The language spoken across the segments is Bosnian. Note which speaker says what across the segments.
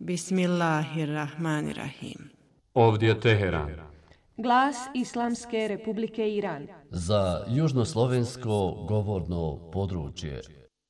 Speaker 1: Bismillahirrahmanirrahim.
Speaker 2: Ovdje je Teheran.
Speaker 3: Glas Islamske Republike Iran.
Speaker 4: Za južnoslovensko govorno područje.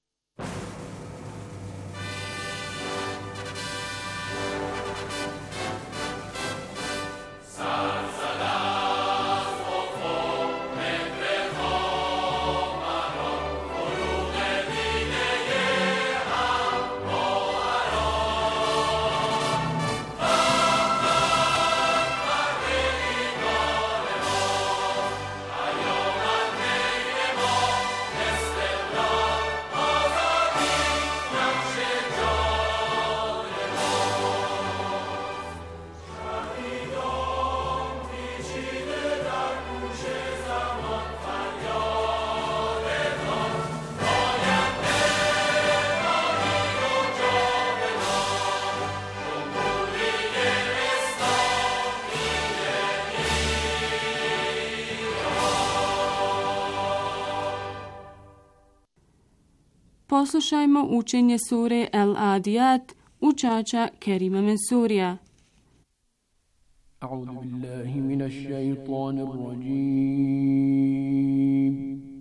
Speaker 5: Poslušajmo učenje sure Al-Adiyat učača Kerima Mensurija.
Speaker 6: A'udhu billahi minash shaitanir rajim.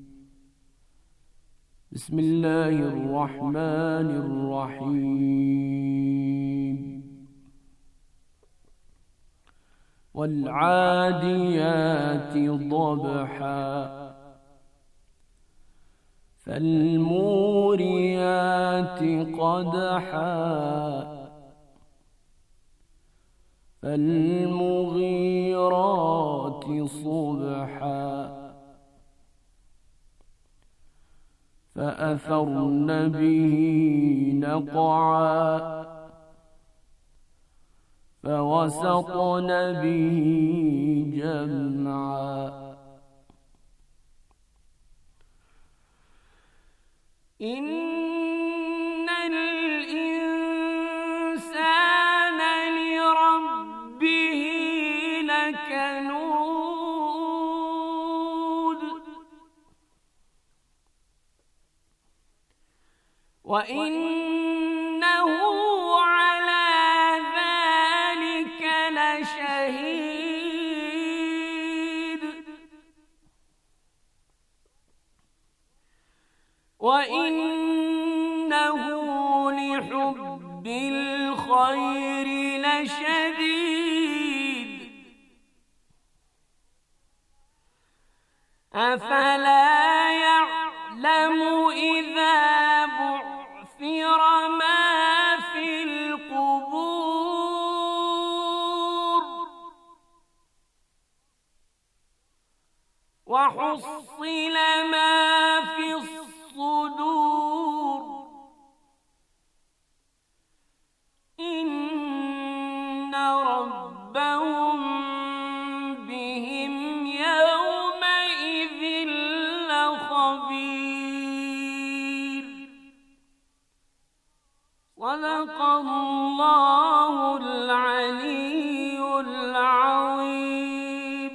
Speaker 6: Bismillahirrahmanirrahim. Wal-'adiyati dhabha. فالموريات قدحا فالمغيرات صبحا فأثرن به نقعا فوسطن به جمعا إن الإنسان لربه لكنود وإنه على ذلك لشهيد وإنه لحب الخير لشديد أفلا يعلم إذا بعثر ما في القبور وحصل ما في الصدور إن ربهم بهم يومئذ لخبير صدق الله العلي العظيم.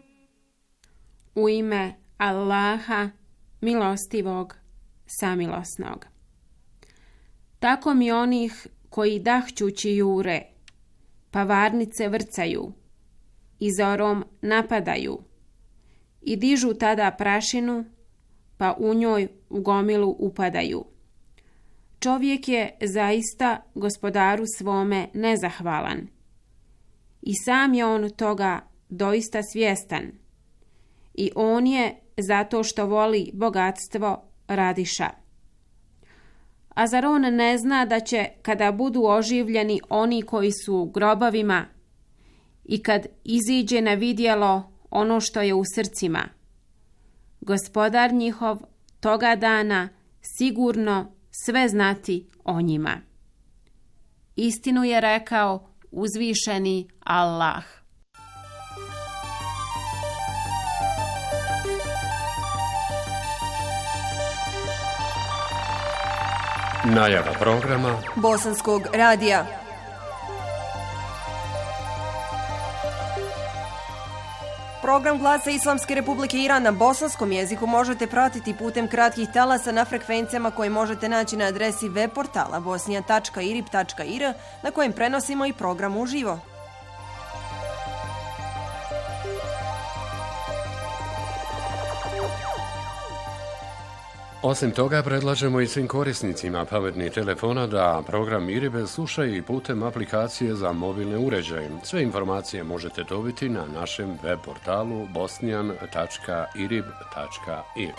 Speaker 5: U ime Allaha, milostivog, samilosnog. Tako mi onih koji dahćući jure, pa varnice vrcaju i zorom napadaju i dižu tada prašinu, pa u njoj u gomilu upadaju. Čovjek je zaista gospodaru svome nezahvalan i sam je on toga doista svjestan i on je zato što voli bogatstvo radiša. A zar on ne zna da će kada budu oživljeni oni koji su u grobovima i kad iziđe na vidjelo ono što je u srcima, gospodar njihov toga dana sigurno sve znati o njima. Istinu je rekao uzvišeni Allah.
Speaker 2: Najava programa
Speaker 3: Bosanskog radija. program Glasa Islamske Republike Iran na bosanskom jeziku možete pratiti putem kratkih talasa na frekvencijama koje možete naći na adresi web portala bosnija.irib.ir na kojem prenosimo i program uživo.
Speaker 2: Osim toga, predlažemo i svim korisnicima pametnih telefona da program IRIB slušaju i putem aplikacije za mobilne uređaje. Sve informacije možete dobiti na našem web portalu bosnian.irib.ir.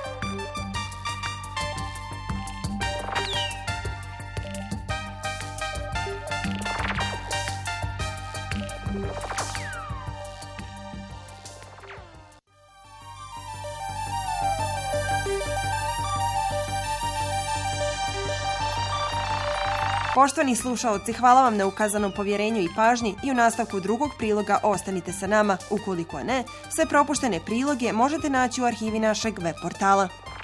Speaker 3: Poštovani slušaoci, hvala vam na ukazanom povjerenju i pažnji i u nastavku drugog priloga ostanite sa nama. Ukoliko ne, sve propuštene priloge možete naći u arhivi našeg web portala.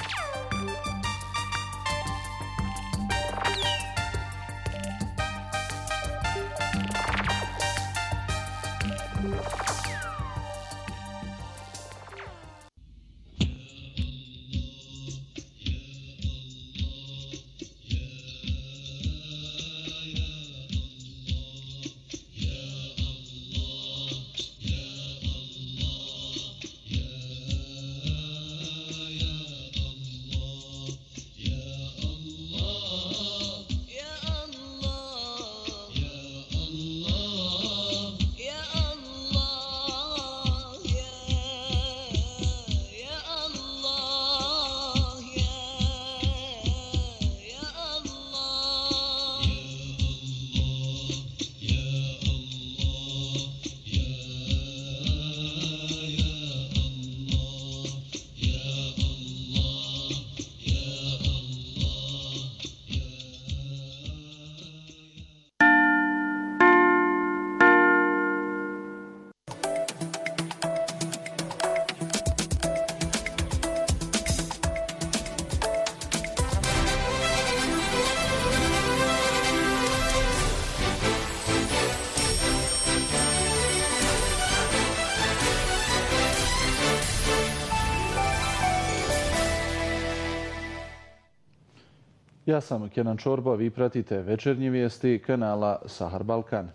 Speaker 1: Ja sam Kenan Čorba, vi pratite večernje vijesti kanala Sahar Balkan.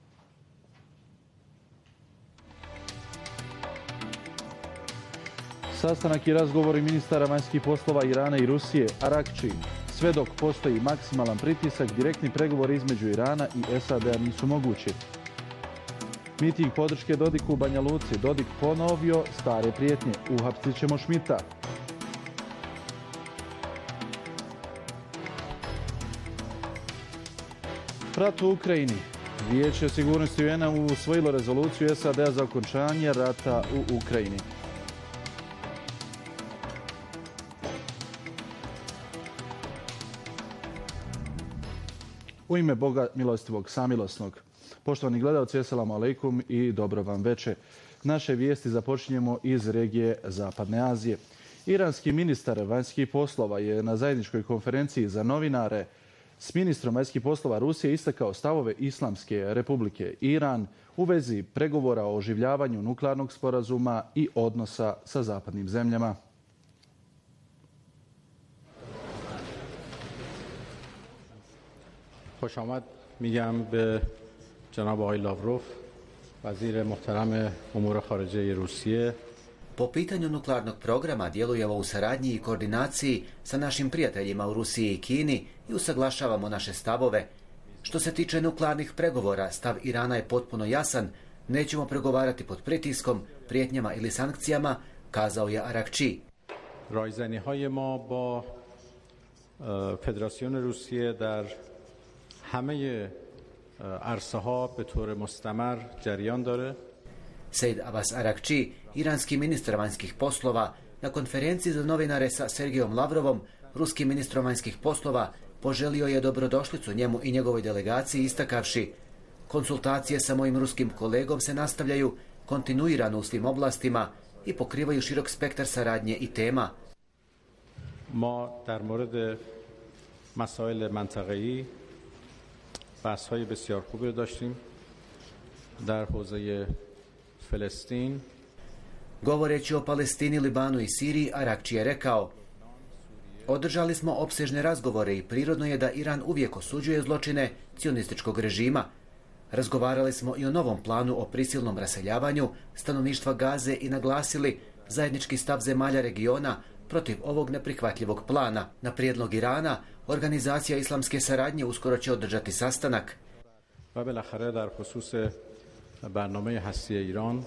Speaker 1: Sastanak i razgovori ministara vanjskih poslova Irana i Rusije, Arakči. Sve dok postoji maksimalan pritisak, direktni pregovori između Irana i SAD-a nisu mogući. Miting podrške Dodiku u Banja Luci. Dodik ponovio stare prijetnje. Uhapsit ćemo Šmita. Rat u Ukrajini. Vijeće sigurnosti UN-a usvojilo rezoluciju SAD-a za okončanje rata u Ukrajini. U ime Boga milostivog samilosnog. Poštovani gledalci, eselamu alejkum i dobro vam veče. Naše vijesti započinjemo iz regije Zapadne Azije. Iranski ministar vanjskih poslova je na zajedničkoj konferenciji za novinare s ministrom vanjskih poslova Rusije istakao stavove Islamske Republike Iran u vezi pregovora o oživljavanju nuklearnog sporazuma i odnosa sa zapadnim zemljama.
Speaker 7: خوش آمد میگم به جناب آقای لاوروف وزیر محترم امور خارجه روسیه.
Speaker 8: Po pitanju nuklearnog programa djelujemo u saradnji i koordinaciji sa našim prijateljima u Rusiji i Kini i usaglašavamo naše stavove. Što se tiče nuklearnih pregovora, stav Irana je potpuno jasan. Nećemo pregovarati pod pritiskom, prijetnjama ili sankcijama, kazao je Arakči.
Speaker 7: رایزنی‌های ما با فدراسیون روسیه در همه عرصه‌ها به طور مستمر جریان داره.
Speaker 8: Sejd Abbas Arakči, iranski ministar vanjskih poslova, na konferenciji za novinare sa Sergejom Lavrovom, ruskim ministrom vanjskih poslova, poželio je dobrodošlicu njemu i njegovoj delegaciji istakavši: konsultacije sa mojim ruskim kolegom se nastavljaju kontinuirano u svim oblastima i pokrivaju širok spektar saradnje i tema.
Speaker 7: ما در مورد مسائل منطقه‌ای بحث‌های بسیار خوبی رو داشتیم در حوزه فلسطین.
Speaker 8: Govoreći o Palestini, Libanu i Siriji, Arakči je rekao: održali smo opsežne razgovore i prirodno je da Iran uvijek osuđuje zločine cionističkog režima. Razgovarali smo i o novom planu o prisilnom raseljavanju stanovništva Gaze i naglasili zajednički stav zemalja regiona protiv ovog neprihvatljivog plana. Na prijedlog Irana, Organizacija islamske saradnje uskoro će održati sastanak.
Speaker 7: برنامه هستی ایران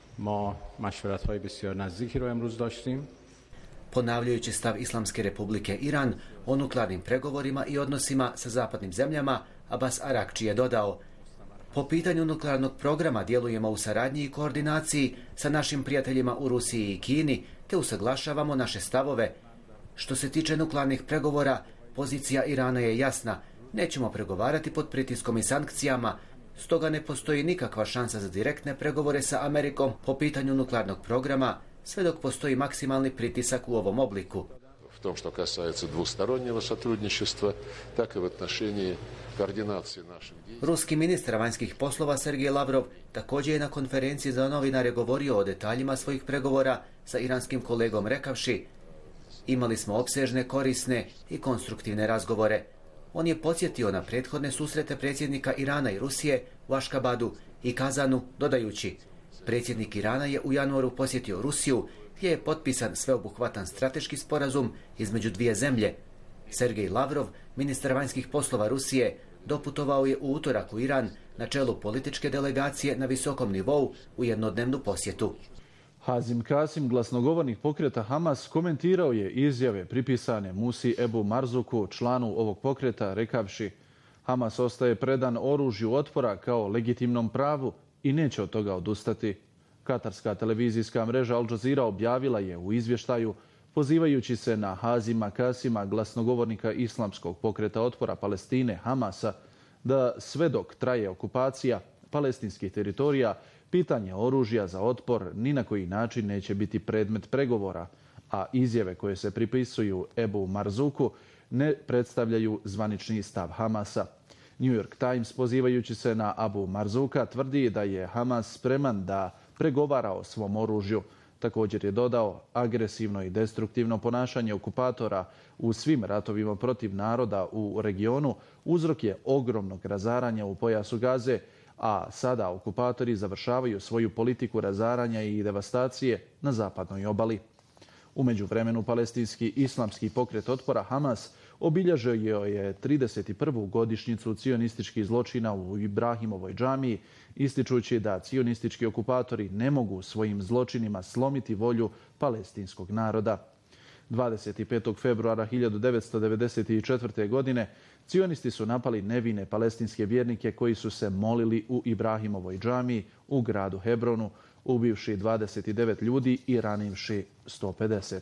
Speaker 7: ما مشورت‌های بسیار نزدیکی رو امروز داشتیم.
Speaker 8: Ponavljajući stav Islamske republike Iran o nuklearnim pregovorima i odnosima sa zapadnim zemljama, Abbas Arakči je dodao: po pitanju nuklearnog programa djelujemo u saradnji i koordinaciji sa našim prijateljima u Rusiji i Kini, te usaglašavamo naše stavove. Što se tiče nuklearnih pregovora, pozicija Irana je jasna. Nećemo pregovarati pod pritiskom i sankcijama, stoga ne postoji nikakva šansa za direktne pregovore sa Amerikom po pitanju nuklearnog programa, sve dok postoji maksimalni pritisak u ovom obliku.
Speaker 9: В том, что касается двустороннего сотрудничества, так и в отношении координации наших действий.
Speaker 8: Ruski ministar vanjskih poslova Sergej Lavrov također je na konferenciji za novinare govorio o detaljima svojih pregovora sa iranskim kolegom rekavši: imali smo opsežne, korisne i konstruktivne razgovore. On je podsjetio na prethodne susrete predsjednika Irana i Rusije u Aškabadu i Kazanu, dodajući: predsjednik Irana je u januaru posjetio Rusiju, gdje je potpisan sveobuhvatan strateški sporazum između dvije zemlje. Sergej Lavrov, ministar vanjskih poslova Rusije, doputovao je u utorak u Iran na čelu političke delegacije na visokom nivou u jednodnevnu posjetu.
Speaker 1: Hazim Kasim, glasnogovornik pokreta Hamas, komentirao je izjave pripisane Musi Ebu Marzuku, članu ovog pokreta, rekavši: Hamas ostaje predan oružju otpora kao legitimnom pravu i neće od toga odustati. Katarska televizijska mreža Al Jazeera objavila je u izvještaju, pozivajući se na Hazima Kasima, glasnogovornika islamskog pokreta otpora Palestine Hamasa, da sve dok traje okupacija palestinskih teritorija, pitanje oružja za otpor ni na koji način neće biti predmet pregovora, a izjave koje se pripisuju Ebu Marzuku ne predstavljaju zvanični stav Hamasa. New York Times, pozivajući se na Abu Marzuka, tvrdi da je Hamas spreman da pregovara o svom oružju. Također je dodao: agresivno i destruktivno ponašanje okupatora u svim ratovima protiv naroda u regionu uzrok je ogromnog razaranja u pojasu Gaze, a sada okupatori završavaju svoju politiku razaranja i devastacije na zapadnoj obali. U međuvremenu, palestinski islamski pokret otpora Hamas obilježio je 31. godišnjicu cionističkih zločina u Ibrahimovoj džamiji, ističući da cionistički okupatori ne mogu svojim zločinima slomiti volju palestinskog naroda. 25. februara 1994. godine cionisti su napali nevine palestinske vjernike koji su se molili u Ibrahimovoj džamiji u gradu Hebronu, ubivši 29 ljudi i ranivši 150.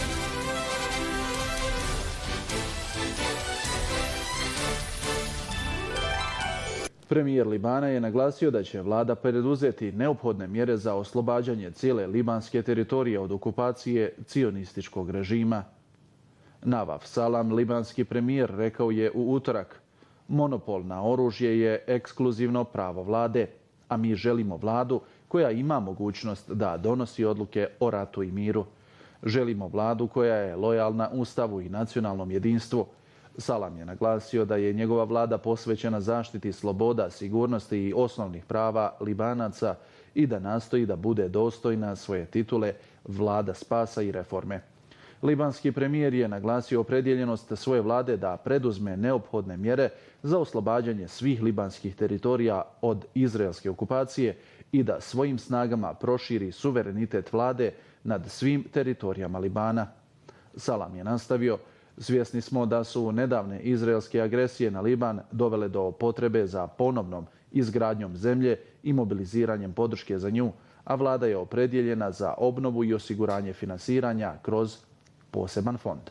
Speaker 1: Premijer Libana je naglasio da će vlada preduzeti neophodne mjere za oslobađanje cijele libanske teritorije od okupacije cionističkog režima. Navaf Salam, libanski premijer, rekao je u utorak: monopol na oružje je ekskluzivno pravo vlade, a mi želimo vladu koja ima mogućnost da donosi odluke o ratu i miru. Želimo vladu koja je lojalna Ustavu i nacionalnom jedinstvu. Salam je naglasio da je njegova vlada posvećena zaštiti sloboda, sigurnosti i osnovnih prava Libanaca i da nastoji da bude dostojna svoje titule vlada spasa i reforme. Libanski premijer je naglasio opredjeljenost svoje vlade da preduzme neophodne mjere za oslobađanje svih libanskih teritorija od izraelske okupacije i da svojim snagama proširi suverenitet vlade nad svim teritorijama Libana. Salam je nastavio: svjesni smo da su nedavne izraelske agresije na Liban dovele do potrebe za ponovnom izgradnjom zemlje i mobiliziranjem podrške za nju, a vlada je opredjeljena za obnovu i osiguranje finansiranja kroz poseban fond.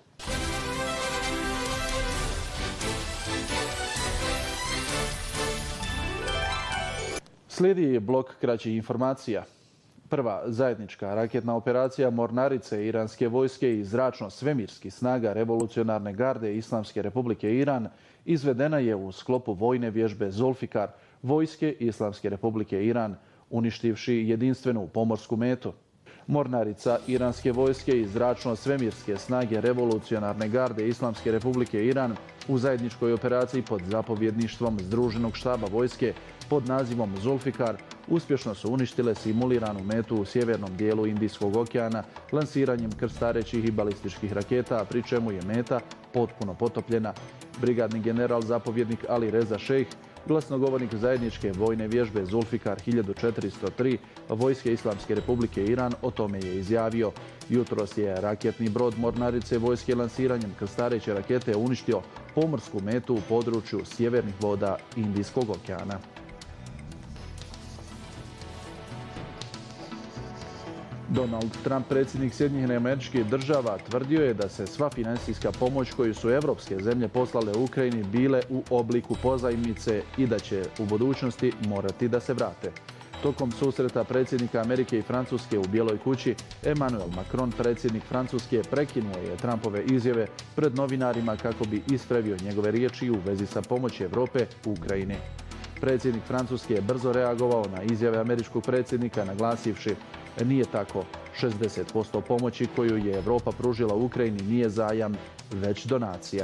Speaker 1: Slijedi blok kraćih informacija. Prva zajednička raketna operacija mornarice iranske vojske i zračno-svemirskih snaga revolucionarne garde Islamske republike Iran izvedena je u sklopu vojne vježbe Zulfikar vojske Islamske republike Iran, uništivši jedinstvenu pomorsku metu. Mornarica iranske vojske i zračno-svemirske snage revolucionarne garde Islamske republike Iran u zajedničkoj operaciji pod zapovjedništvom Združenog štaba vojske pod nazivom Zulfikar uspješno su uništile simuliranu metu u sjevernom dijelu Indijskog okeana lansiranjem krstarećih i balističkih raketa, pri čemu je meta potpuno potopljena. Brigadni general zapovjednik Ali Reza Šejh, glasnogovornik zajedničke vojne vježbe Zulfikar 1403 Vojske Islamske republike Iran, o tome je izjavio. Jutros je raketni brod Mornarice vojske lansiranjem krstareće rakete uništio pomorsku metu u području sjevernih voda Indijskog okeana. Donald Trump, predsjednik Sjedinjenih Američkih Država, tvrdio je da se sva financijska pomoć koju su evropske zemlje poslale u Ukrajini bile u obliku pozajmice i da će u budućnosti morati da se vrate. Tokom susreta predsjednika Amerike i Francuske u Bijeloj kući, Emmanuel Macron, predsjednik Francuske, prekinuo je Trumpove izjave pred novinarima kako bi ispravio njegove riječi u vezi sa pomoći Europe u Ukrajini. Predsjednik Francuske je brzo reagovao na izjave američkog predsjednika, naglasivši: nije tako. 60% pomoći koju je Europa pružila Ukrajini nije zajam, već donacija.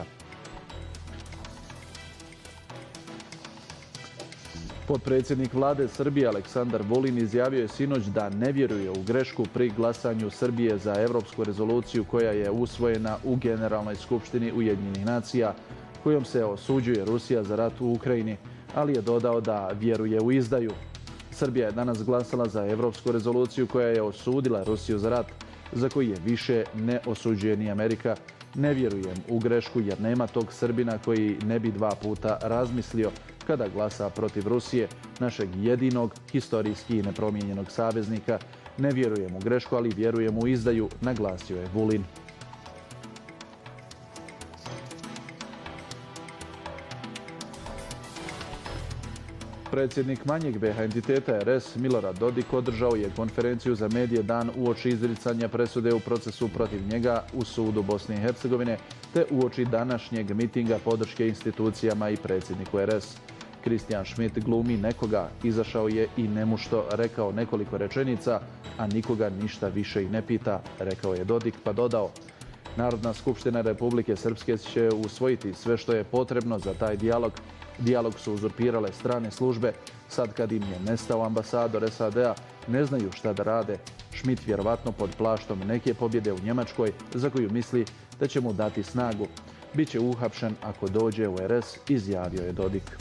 Speaker 1: Potpredsjednik vlade Srbije Aleksandar Vulin izjavio je sinoć da ne vjeruje u grešku pri glasanju Srbije za europsku rezoluciju koja je usvojena u Generalnoj skupštini Ujedinjenih nacija, kojom se osuđuje Rusija za rat u Ukrajini, ali je dodao da vjeruje u izdaju. Srbija je danas glasala za europsku rezoluciju koja je osudila Rusiju za rat, za koji je više ne osuđuje ni Amerika. Ne vjerujem u grešku jer nema tog Srbina koji ne bi 2 puta razmislio kada glasa protiv Rusije, našeg jedinog, historijski nepromijenjenog saveznika. Ne vjerujem u grešku, ali vjerujem u izdaju, naglasio je Vulin. Predsjednik manjeg BiH entiteta RS Milorad Dodik održao je konferenciju za medije dan uoči izricanja presude u procesu protiv njega u sudu Bosne i Hercegovine, te uoči današnjeg mitinga podrške institucijama i predsjedniku RS. Christian Schmidt glumi nekoga, izašao je i nemušto rekao nekoliko rečenica, a nikoga ništa više i ne pita, rekao je Dodik, pa dodao: Narodna skupština Republike Srpske će usvojiti sve što je potrebno za taj dijalog. Dijalog su uzurpirale strane službe. Sad kad im je nestao ambasador SAD-a, ne znaju šta da rade. Schmidt vjerovatno pod plaštom neke pobjede u Njemačkoj, za koju misli da će mu dati snagu. Biće uhapšen ako dođe u RS, izjavio je Dodik.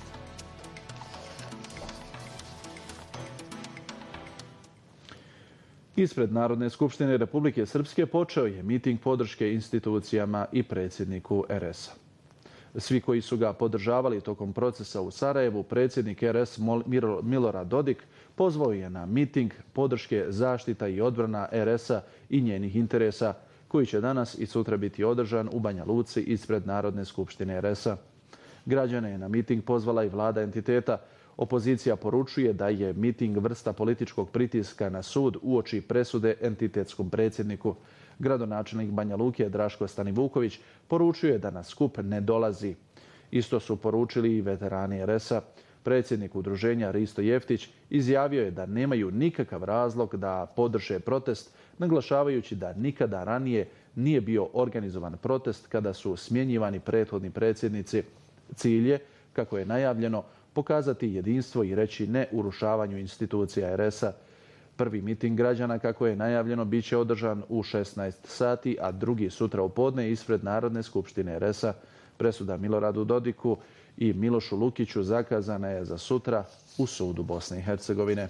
Speaker 1: Ispred Narodne skupštine Republike Srpske počeo je miting podrške institucijama i predsjedniku RS-a. Svi koji su ga podržavali tokom procesa u Sarajevu, predsjednik RS Milorad Dodik pozvao je na miting podrške zaštita i odbrana RS-a i njenih interesa, koji će danas i sutra biti održan u Banja Luci ispred Narodne skupštine RS-a. Građane je na miting pozvala i vlada entiteta. Opozicija poručuje da je miting vrsta političkog pritiska na sud uoči presude entitetskom predsjedniku. Gradonačelnik Banja Luke Draško Stanivuković poručuje da na skup ne dolazi. Isto su poručili i veterani RS-a. Predsjednik udruženja Risto Jeftić izjavio je da nemaju nikakav razlog da podrže protest, naglašavajući da nikada ranije nije bio organizovan protest kada su smjenjivani prethodni predsjednici. Cilj je, kako je najavljeno, pokazati jedinstvo i reći ne urušavanju institucija RS-a. Prvi miting građana, kako je najavljeno, bit će održan u 16 sati, a drugi sutra u podne ispred Narodne skupštine RS-a. Presuda Miloradu Dodiku i Milošu Lukiću zakazana je za sutra u sudu Bosne i Hercegovine.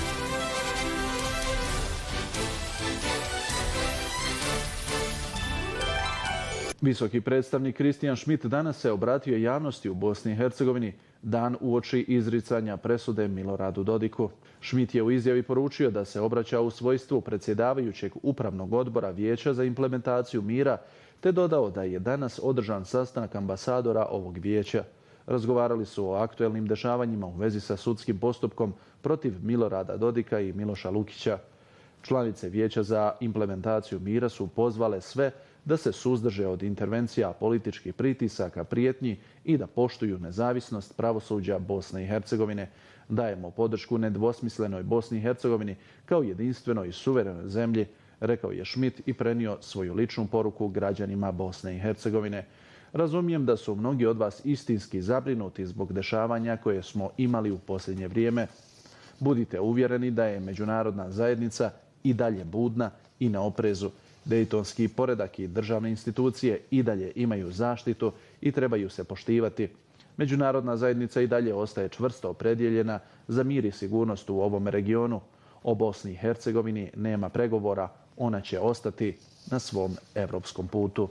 Speaker 1: Visoki predstavnik Christian Schmidt danas se obratio javnosti u Bosni i Hercegovini dan uoči izricanja presude Miloradu Dodiku. Schmidt je u izjavi poručio da se obraća u svojstvu predsjedavajućeg upravnog odbora Vijeća za implementaciju mira, te dodao da je danas održan sastanak ambasadora ovog vijeća. Razgovarali su o aktuelnim dešavanjima u vezi sa sudskim postupkom protiv Milorada Dodika i Miloša Lukića. Članice Vijeća za implementaciju mira su pozvale sve da se suzdrže od intervencija, političkih pritisaka, prijetnji i da poštuju nezavisnost pravosuđa Bosne i Hercegovine. Dajemo podršku nedvosmislenoj Bosni i Hercegovini kao jedinstvenoj i suverenoj zemlji, rekao je Schmidt i prenio svoju ličnu poruku građanima Bosne i Hercegovine. Razumijem da su mnogi od vas istinski zabrinuti zbog dešavanja koje smo imali u posljednje vrijeme. Budite uvjereni da je međunarodna zajednica i dalje budna i na oprezu. Dejtonski poredak i državne institucije i dalje imaju zaštitu i trebaju se poštivati. Međunarodna zajednica i dalje ostaje čvrsto opredjeljena za mir i sigurnost u ovom regionu. O Bosni i Hercegovini nema pregovora, ona će ostati na svom evropskom putu.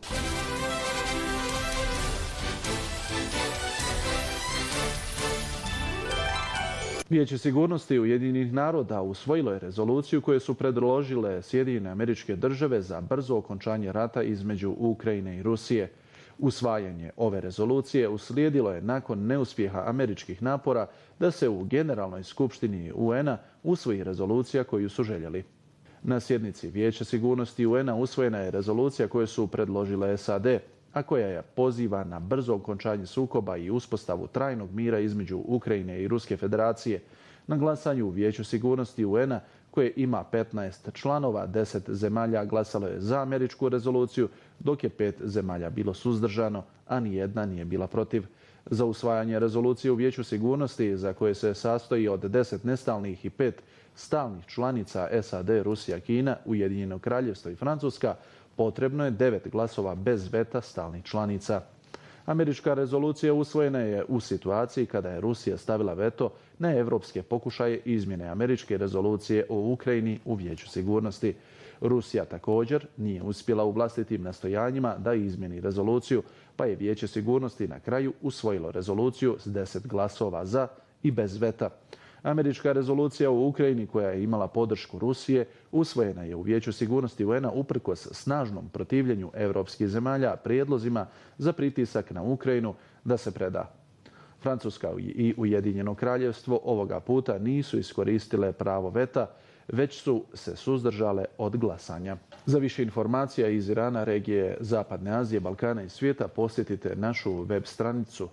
Speaker 1: Vijeće sigurnosti Ujedinjenih naroda usvojilo je rezoluciju koju su predložile Sjedinjene Američke Države za brzo okončanje rata između Ukrajine i Rusije. Usvajanje ove rezolucije uslijedilo je nakon neuspjeha američkih napora da se u Generalnoj skupštini UN-a usvoji rezolucija koju su željeli. Na sjednici Vijeća sigurnosti UN-a usvojena je rezolucija koju su predložile SAD, a koja je poziva na brzo okončanje sukoba i uspostavu trajnog mira između Ukrajine i Ruske federacije. Na glasanju u Vijeću sigurnosti UN-a, koje ima 15 članova, 10 zemalja glasalo je za američku rezoluciju, dok je 5 zemalja bilo suzdržano, a nijedna nije bila protiv. Za usvajanje rezolucije u Vijeću sigurnosti, za koje se sastoji od 10 nestalnih i 5 stalnih članica SAD, Rusija, Kina, Ujedinjeno Kraljevstvo i Francuska, potrebno je 9 glasova bez veta stalnih članica. Američka rezolucija usvojena je u situaciji kada je Rusija stavila veto na evropske pokušaje izmjene američke rezolucije o Ukrajini u Vijeću sigurnosti. Rusija također nije uspjela u vlastitim nastojanjima da izmjeni rezoluciju, pa je Vijeće sigurnosti na kraju usvojilo rezoluciju s 10 glasova za i bez veta. Američka rezolucija u Ukrajini, koja je imala podršku Rusije, usvojena je u Vijeću sigurnosti UN-a uprkos snažnom protivljenju evropskih zemalja prijedlozima za pritisak na Ukrajinu da se preda. Francuska i Ujedinjeno Kraljevstvo ovoga puta nisu iskoristile pravo veta, već su se suzdržale od glasanja. Za više informacija iz Irana, regije Zapadne Azije, Balkana i svijeta posjetite našu web stranicu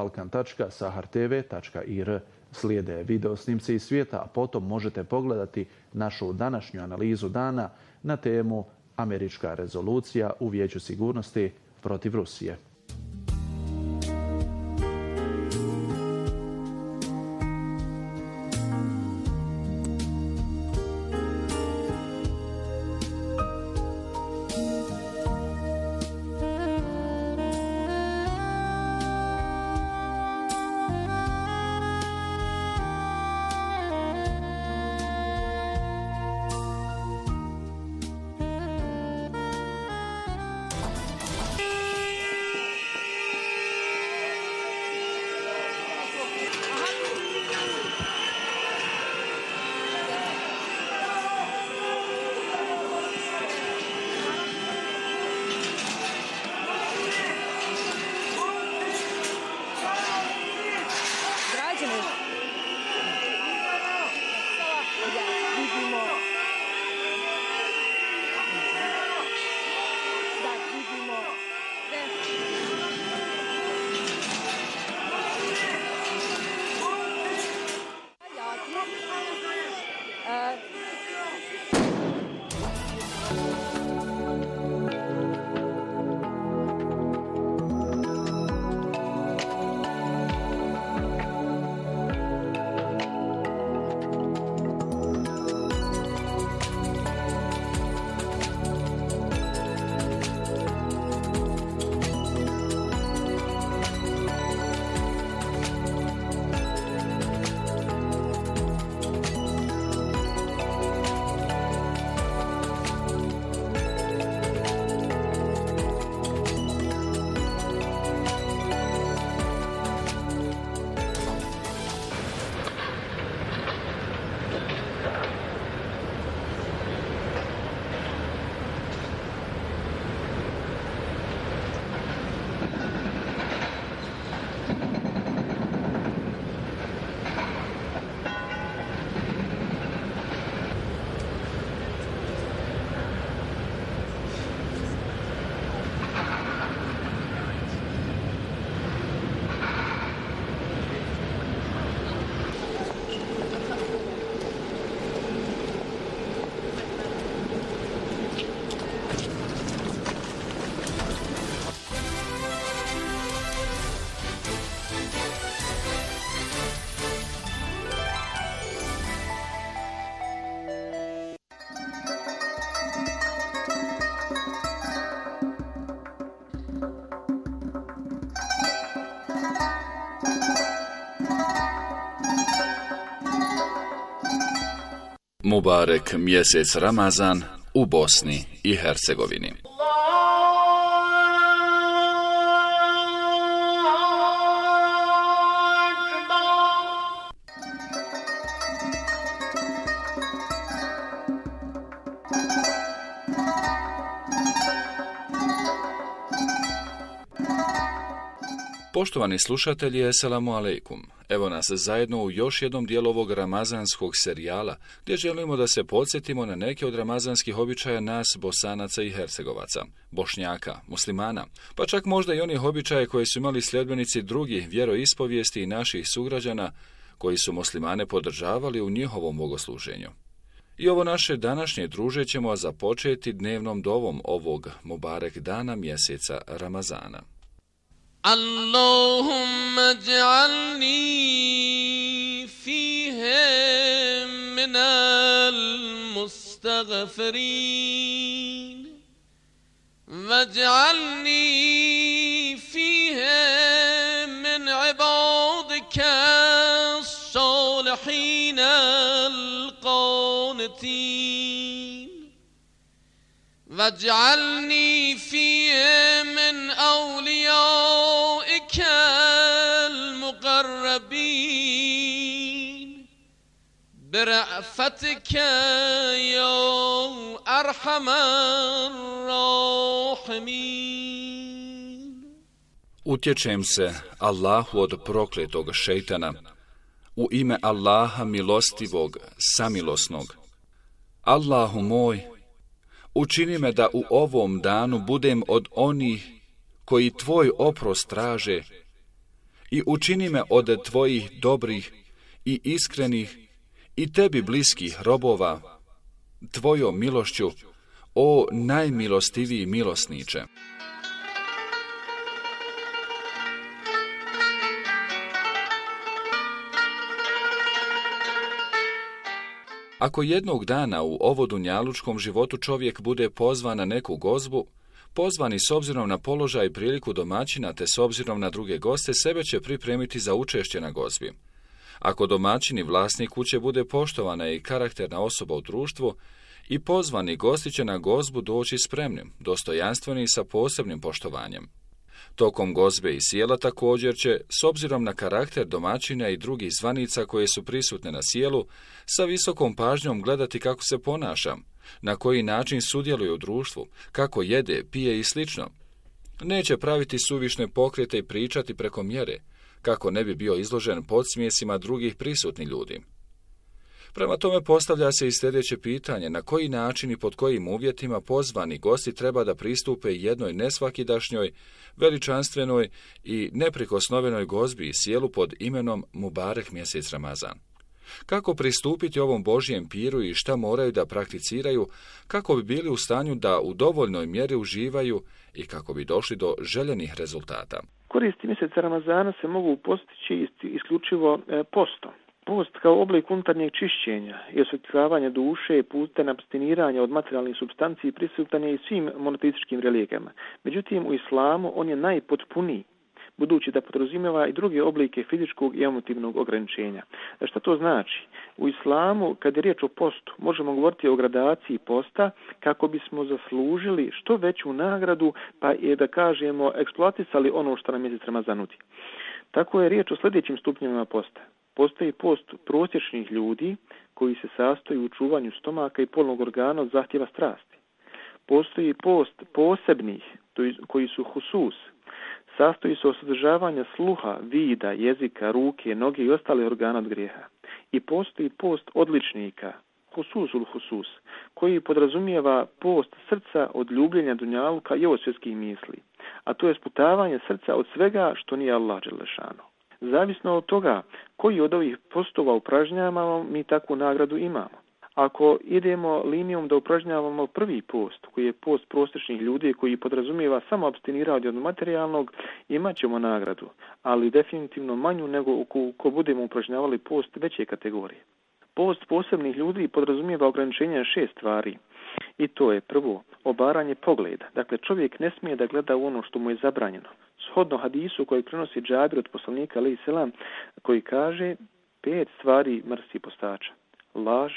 Speaker 1: balkan.sahartv.ir. Slijede video snimci iz svijeta, a potom možete pogledati našu današnju analizu dana na temu Američka rezolucija u Vijeću sigurnosti protiv Rusije.
Speaker 10: Mubarek mjesec Ramazan u Bosni i Hercegovini. Poštovani slušatelji, eselamu alejkum. Evo nas zajedno u još jednom dijelu ovog ramazanskog serijala, gdje želimo da se podsjetimo na neke od ramazanskih običaja nas, Bosanaca i Hercegovaca, Bošnjaka, muslimana, pa čak možda i onih običaja koje su imali sljedbenici drugih vjeroispovijesti i naših sugrađana, koji su muslimane podržavali u njihovom bogosluženju. I ovo naše današnje druže ćemo započeti dnevnom dovom ovog Mubarek dana mjeseca Ramazana.
Speaker 11: اللهم اجعلني فيه من المستغفرين واجعلني فيه من عبادك الصالحين القانتين واجعلني فيه من أوليائك المقربين برأفتك يا أرحم الراحمين.
Speaker 10: Utječem se Allahu od prokletog šejtana, u ime Allaha milostivog, samilosnog. Allahu moj, učini me da u ovom danu budem od onih koji tvoj oprost traže i učini me od tvojih dobrih i iskrenih i tebi bliskih robova, tvojom milošću, o najmilostiviji milosniče. Ako jednog dana u ovo dunjalučkom životu čovjek bude pozvan na neku gozbu, pozvani s obzirom na položaj i priliku domaćina te s obzirom na druge goste, sebe će pripremiti za učešće na gozbi. Ako domaćin i vlasnik kuće bude poštovana i karakterna osoba u društvu, i pozvani gosti će na gozbu doći spremnim, dostojanstveni i sa posebnim poštovanjem. Tokom gozbe i sjela također će, s obzirom na karakter domaćina i drugih zvanica koje su prisutne na sjelu, sa visokom pažnjom gledati kako se ponaša, na koji način sudjeluje u društvu, kako jede, pije i slično. Neće praviti suvišne pokrete i pričati preko mjere, kako ne bi bio izložen podsmijesima drugih prisutnih ljudi. Prema tome postavlja se i sljedeće pitanje: na koji način i pod kojim uvjetima pozvani gosti treba da pristupe jednoj nesvakidašnjoj, veličanstvenoj i neprikosnovenoj gozbi i sjelu pod imenom Mubarek mjesec Ramazan. Kako pristupiti ovom Božjem piru i šta moraju da prakticiraju, kako bi bili u stanju da u dovoljnoj mjeri uživaju i kako bi došli do željenih rezultata.
Speaker 12: Koristi mjeseca Ramazana se mogu postići isključivo postom. Post kao oblik unutarnjeg čišćenja i osvjetljavanja duše putem apstiniranja od materijalnih supstanci prisutan je i svim monoteističkim religijama. Međutim, u islamu on je najpotpuniji, budući da podrazumijeva i druge oblike fizičkog i emotivnog ograničenja. Šta to znači? U islamu, kad je riječ o postu, možemo govoriti o gradaciji posta kako bismo zaslužili što veću nagradu, pa je, da kažemo, eksploatisali ono što nam mjesec Ramazan nudi. Tako je riječ o sljedećim stupnjima posta. Postoji post prosječnih ljudi koji se sastoji u čuvanju stomaka i polnog organa od zahtjeva strasti. Postoji post posebnih koji su husus. Sastoji se od sadržavanja sluha, vida, jezika, ruke, noge i ostalih organa od grijeha. I postoji post odličnika, hususul husus, koji podrazumijeva post srca od ljubljenja dunjaluka i od svjetskih misli. A to je sputavanje srca od svega što nije Allah dželešanu. Zavisno od toga koji od ovih postova upražnjavamo, mi takvu nagradu imamo. Ako idemo linijom da upražnjavamo prvi post, koji je post prosječnih ljudi koji podrazumijeva samo apstiniranje od materijalnog, imat ćemo nagradu, ali definitivno manju nego ko budemo upražnjavali post veće kategorije. Post posebnih ljudi podrazumijeva ograničenje 6 stvari. I to je prvo, obaranje pogleda. Dakle, čovjek ne smije da gleda u ono što mu je zabranjeno. Shodno hadisu koji prenosi Džabir od poslanika alejhi selam, koji kaže 5 stvari mrsi postača: laž,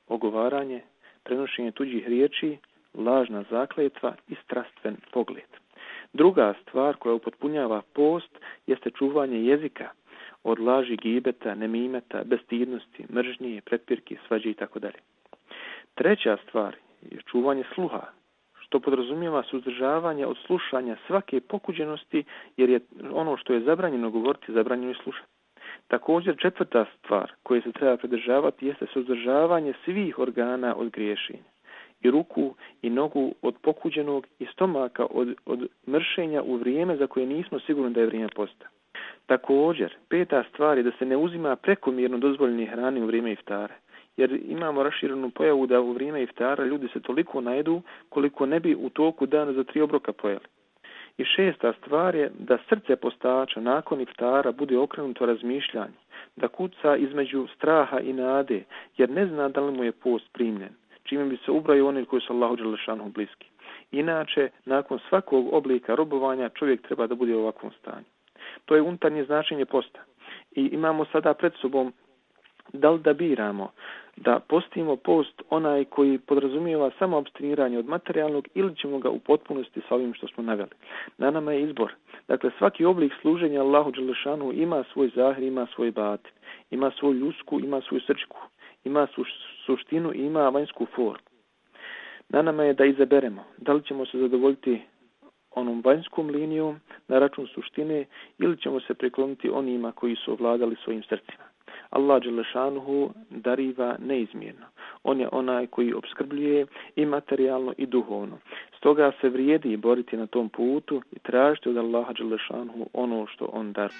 Speaker 12: ogovaranje, prenošenje tuđih riječi, lažna zakletva i strastven pogled. Druga stvar koja upotpunjava post jeste čuvanje jezika od laži, gibeta, nemimeta, bestidnosti, mržnje, prepirki, svađe itd. Treća stvar je čuvanje sluha, što podrazumijeva suzdržavanje od slušanja svake pokuđenosti, jer je ono što je zabranjeno govoriti, zabranjeno je slušati. Također, četvrta stvar koje se treba pridržavati jeste suzdržavanje svih organa od griješenja. I ruku i nogu od pokuđenog i stomaka od mršenja u vrijeme za koje nismo sigurni da je vrijeme posta. Također, peta stvar je da se ne uzima prekomjerno dozvoljene hrane u vrijeme iftara. Jer imamo raširenu pojavu da u vrijeme iftara ljudi se toliko najedu koliko ne bi u toku dana za 3 obroka pojeli. I šesta stvar je da srce postača nakon iftara bude okrenuto razmišljanju, da kuca između straha i nade, jer ne zna da li mu je post primljen, čime bi se ubraju oni koji su Allahu dželle šanuhu bliski. Inače, nakon svakog oblika robovanja čovjek treba da bude u ovakvom stanju. To je unutarnje značenje posta. I imamo sada pred sobom da li da biramo da postimo post onaj koji podrazumijeva samo apstiniranje od materijalnog ili ćemo ga u potpunosti sa ovim što smo naveli. Na nama je izbor. Dakle, svaki oblik služenja Allahu dželle šanuhu ima svoj zahir, ima svoj batin, ima svoju ljusku, ima svoju srčku, ima suštinu i ima vanjsku formu. Na nama je da izaberemo da li ćemo se zadovoljiti onom vanjskom linijom na račun suštine ili ćemo se prikloniti onima koji su ovladali svojim srcima. Allah dželle šanuhu dariva neizmjerno. On je onaj koji opskrbljuje i materijalno i duhovno. Stoga se vrijedi boriti na tom putu i tražiti od Allaha dželle šanuhu ono što on daruje.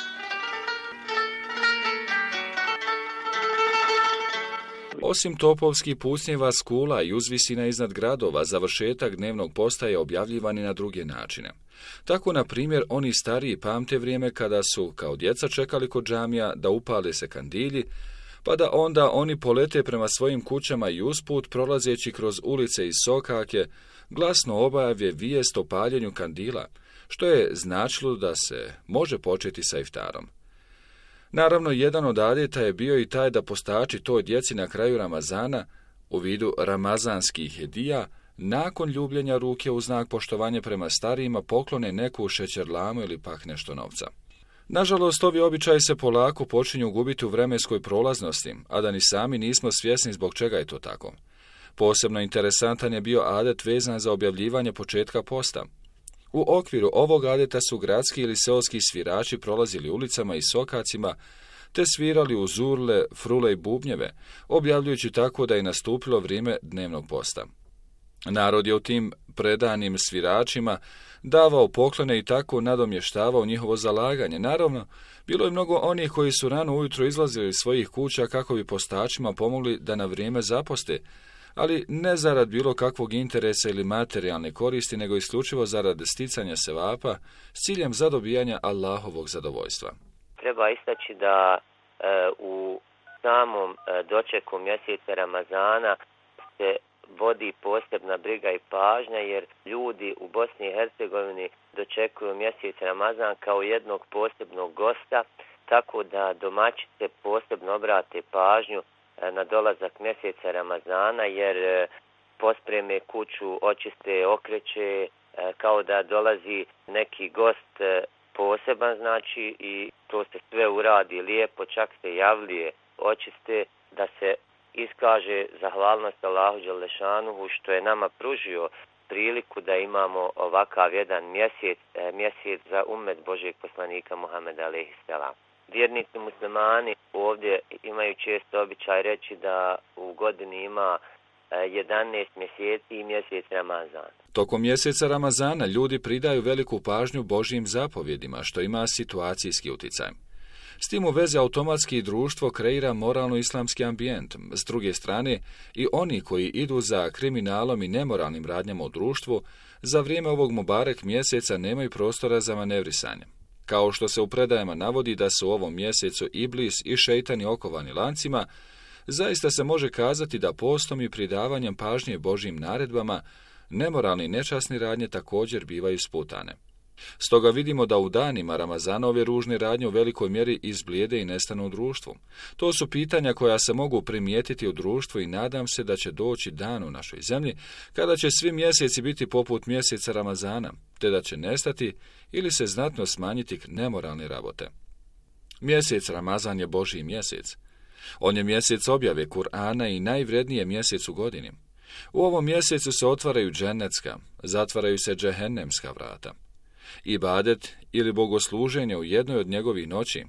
Speaker 10: Osim topovskih pucnjeva s kula i uzvisina iznad gradova, završetak dnevnog posta je objavljivan i na druge načine. Tako, na primjer, oni stariji pamte vrijeme kada su, kao djeca, čekali kod džamija da upale se kandilji, pa da onda oni polete prema svojim kućama i usput, prolazeći kroz ulice i sokake, glasno obavlja vijest o paljenju kandila, što je značilo da se može početi sa iftarom. Naravno, jedan od adeta je bio i taj da postači toj djeci na kraju Ramazana, u vidu ramazanskih hedija, nakon ljubljenja ruke u znak poštovanja prema starijima poklone neku šećerlamu ili pak nešto novca. Nažalost, ovi običaji se polako počinju gubiti u vremenskoj prolaznosti, a da ni sami nismo svjesni zbog čega je to tako. Posebno interesantan je bio adet vezan za objavljivanje početka posta. U okviru ovog adeta su gradski ili seoski svirači prolazili ulicama i sokacima, te svirali uz urle, frule i bubnjeve, objavljujući tako da je nastupilo vrijeme dnevnog posta. Narod je u tim predanim sviračima davao poklone i tako nadomještavao njihovo zalaganje. Naravno, bilo je mnogo onih koji su rano ujutro izlazili iz svojih kuća kako bi postačima pomogli da na vrijeme zaposte, ali ne zarad bilo kakvog interesa ili materijalne koristi, nego isključivo zarad sticanja sevapa s ciljem zadobijanja Allahovog zadovoljstva.
Speaker 13: Treba istaći da u samom dočeku mjeseca Ramazana se vodi posebna briga i pažnja, jer ljudi u Bosni i Hercegovini dočekuju mjesec Ramazan kao jednog posebnog gosta, tako da domaćice posebno obrate pažnju na dolazak mjeseca Ramazana, jer pospreme kuću, očiste, okreće, kao da dolazi neki gost poseban, znači, i to se sve uradi lijepo, čak se javlije, očiste, da se iskaže zahvalnost Allahu dželle šanuhu što je nama pružio priliku da imamo ovakav jedan mjesec za ummet Božjeg poslanika Muhameda alejhiselam. Vjernici muslimani ovdje imaju često običaj reći da u godini ima 11 mjeseci i mjesec Ramazan.
Speaker 10: Tokom mjeseca Ramazana ljudi pridaju veliku pažnju Božjim zapovjedima, što ima situacijski uticaj. S tim u vezi automatski društvo kreira moralno-islamski ambijent. S druge strane, i oni koji idu za kriminalom i nemoralnim radnjama u društvu, za vrijeme ovog Mubarek mjeseca nemaju prostora za manevrisanje. Kao što se u predajama navodi da su u ovom mjesecu iblis i šejtani okovani lancima, zaista se može kazati da postom i pridavanjem pažnje Božjim naredbama nemoralne i nečasne radnje također bivaju sputane. Stoga vidimo da u danima Ramazanove ružne radnje u velikoj mjeri izblijede i nestanu u društvu. To su pitanja koja se mogu primijetiti u društvu i nadam se da će doći dan u našoj zemlji kada će svi mjeseci biti poput mjeseca Ramazana, te da će nestati ili se znatno smanjiti nemoralne rabote. Mjesec Ramazan je Božji mjesec. On je mjesec objave Kur'ana i najvrednije mjesec u godini. U ovom mjesecu se otvaraju džennetska, zatvaraju se džehennemska vrata. Ibadet ili bogosluženje u jednoj od njegovih noći